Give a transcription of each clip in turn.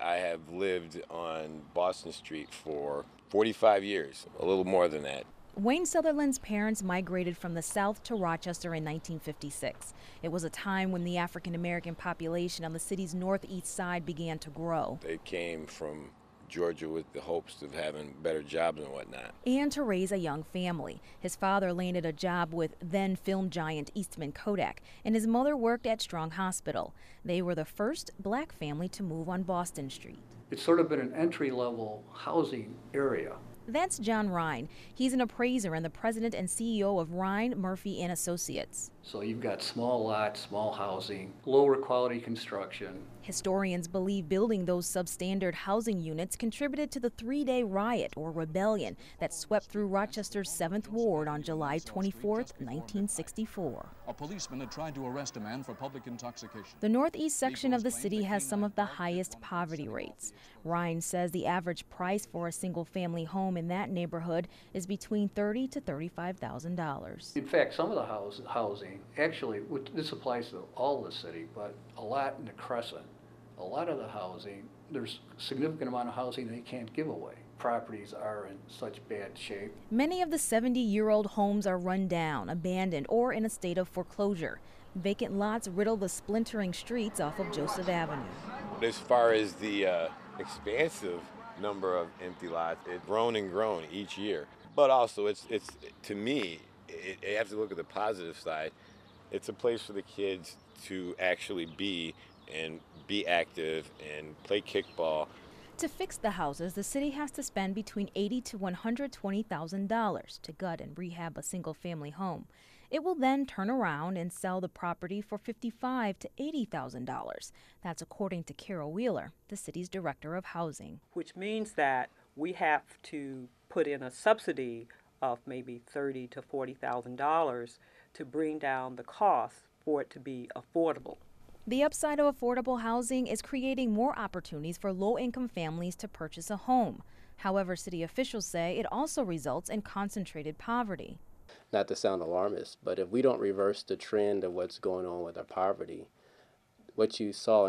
I have lived on Boston Street for 45 years, a little more than that. Wayne Sutherland's parents migrated from the South to Rochester in 1956. It was a time when the African American population on the city's northeast side began to grow. They came from Georgia with the hopes of having better jobs and whatnot. And to raise a young family. His father landed a job with then film giant Eastman Kodak, and his mother worked at Strong Hospital. They were the first black family to move on Boston Street. It's sort of been an entry-level housing area. That's John Rhine. He's an appraiser and the president and CEO of Rhine, Murphy and Associates. So you've got small lots, small housing, lower quality construction. Historians believe building those substandard housing units contributed to the three-day riot or rebellion that swept through Rochester's 7th Ward on July 24, 1964. A policeman had tried to arrest a man for public intoxication. The northeast section of the city has some of the highest poverty rates. Rhine says the average price for a single-family home in that neighborhood is between $30,000 to $35,000. In fact, some of the housing, actually, this applies to all the city, but a lot in the Crescent, a lot of the housing, there's a significant amount of housing they can't give away. Properties are in such bad shape. Many of the 70-year-old homes are run down, abandoned, or in a state of foreclosure. Vacant lots riddle the splintering streets off of Joseph Avenue. As far as the expansive number of empty lots, it's grown and grown each year. But also, it's to me, you have to look at the positive side. It's a place for the kids to actually be active and play kickball. To fix the houses, the city has to spend between $80,000 to $120,000 to gut and rehab a single-family home. It will then turn around and sell the property for $55,000 to $80,000. That's according to Carol Wheeler, the city's director of housing. Which means that we have to put in a subsidy of maybe $30,000 to $40,000 to bring down the cost for it to be affordable. The upside of affordable housing is creating more opportunities for low-income families to purchase a home. However, city officials say it also results in concentrated poverty. Not to sound alarmist, but if we don't reverse the trend of what's going on with our poverty, what you saw in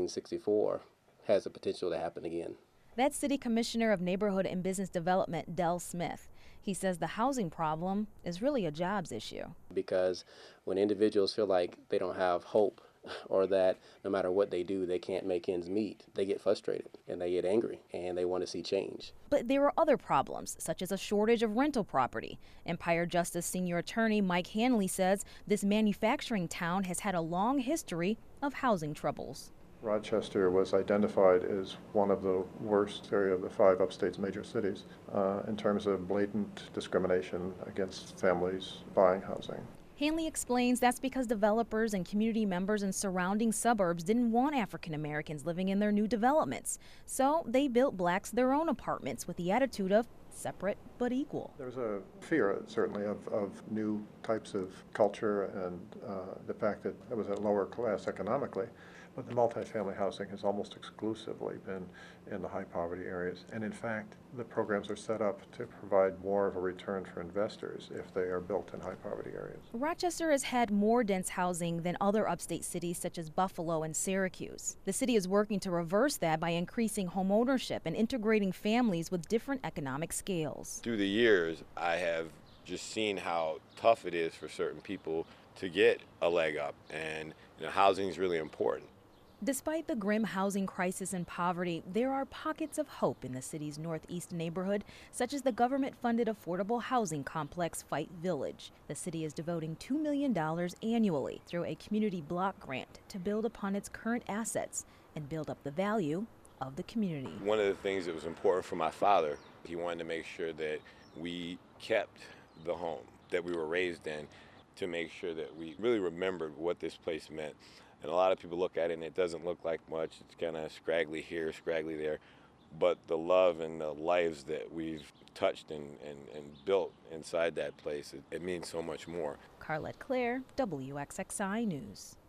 1964 has the potential to happen again. That's City Commissioner of Neighborhood and Business Development, Del Smith. He says the housing problem is really a jobs issue. Because when individuals feel like they don't have hope, or that no matter what they do, they can't make ends meet, they get frustrated and they get angry and they want to see change. But there are other problems, such as a shortage of rental property. Empire Justice Senior Attorney Mike Hanley says this manufacturing town has had a long history of housing troubles. Rochester was identified as one of the worst area of the 5 upstate's major cities in terms of blatant discrimination against families buying housing. Hanley explains that's because developers and community members in surrounding suburbs didn't want African Americans living in their new developments. So they built blacks their own apartments with the attitude of separate but equal. There's a fear, certainly, of new types of culture and the fact that it was a lower class economically. But the multifamily housing has almost exclusively been in the high poverty areas. And in fact, the programs are set up to provide more of a return for investors if they are built in high poverty areas. Rochester has had more dense housing than other upstate cities such as Buffalo and Syracuse. The city is working to reverse that by increasing home ownership and integrating families with different economic scales. Through the years, I have just seen how tough it is for certain people to get a leg up, and housing is really important. Despite the grim housing crisis and poverty, there are pockets of hope in the city's northeast neighborhood, such as the government-funded affordable housing complex Fight Village. The city is devoting $2 million annually through a community block grant to build upon its current assets and build up the value of the community. One of the things that was important for my father, he wanted to make sure that we kept the home that we were raised in, to make sure that we really remembered what this place meant. And a lot of people look at it and it doesn't look like much. It's kind of scraggly here, scraggly there. But the love and the lives that we've touched and built inside that place, it means so much more. Carlette Claire, WXXI News.